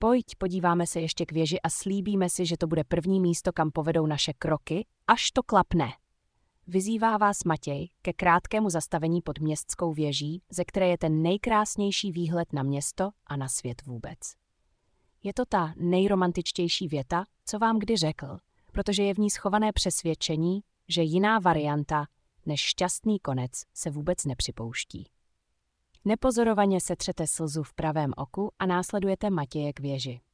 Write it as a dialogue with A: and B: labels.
A: Pojď, podíváme se ještě k věži a slíbíme si, že to bude první místo, kam povedou naše kroky, až to klapne. Vyzývá vás Matěj ke krátkému zastavení pod městskou věží, ze které je ten nejkrásnější výhled na město a na svět vůbec. Je to ta nejromantičtější věta, co vám kdy řekl, protože je v ní schované přesvědčení, že jiná varianta než šťastný konec se vůbec nepřipouští. Nepozorovaně setřete slzu v pravém oku a následujete Matěje k věži.